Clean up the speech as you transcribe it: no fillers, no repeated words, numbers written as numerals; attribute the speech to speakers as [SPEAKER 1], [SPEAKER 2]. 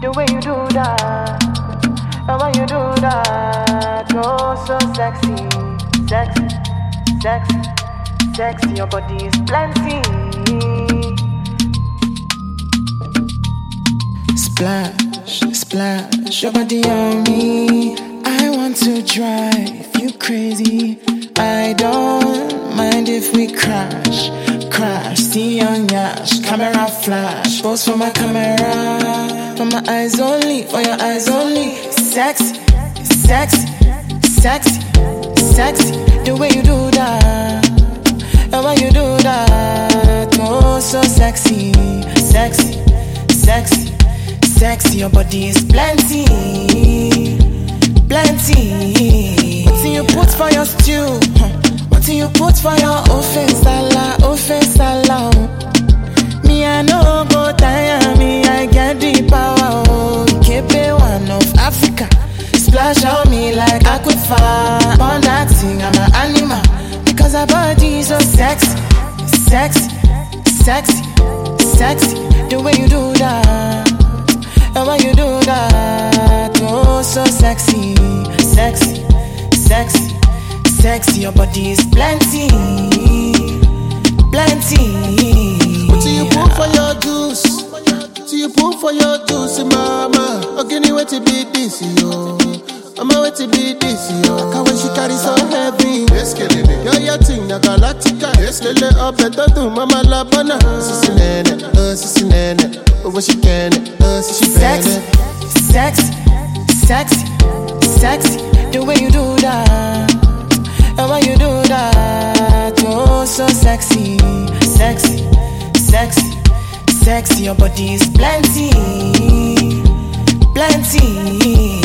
[SPEAKER 1] The way you do that, and when you do that, oh so sexy, sexy, sexy, sexy. Your body is plenty.
[SPEAKER 2] Splash, splash, your body on me. I want to drive you crazy. I don't mind if we crash, crash. See on yash, camera flash. Pose for my camera, for my eyes only, for your eyes only. Sexy, sexy, sexy, sexy. The way you do that, and when you do that, oh so sexy, sexy, sexy. Sexy, your body is plenty, plenty. What do you put for your stew? What do you put for your offense, sala, offense, sala? Me, I know go tire me, I get the power. Oh, keep it one of Africa. Splash on me like aquifer. On that thing, I'm an animal because our body is so sexy, sexy, sexy, sexy. The way you do that. And when you do that, oh so sexy, sexy, sexy, sexy. Your body is plenty, plenty.
[SPEAKER 3] What do you put for your juice? Do you put for your juice, mama? Okay, anyway to be this, yo. I'm a way to be this, yo. Cause when she carry so heavy, yo, your thing, the galactica. Lele up, better do, mama la bana. Sissy nene, when she can, she
[SPEAKER 2] sexy, sexy, sexy, sexy. The way you do that, and when you do that, oh so sexy, sexy, sexy, sexy. Your body is plenty, plenty.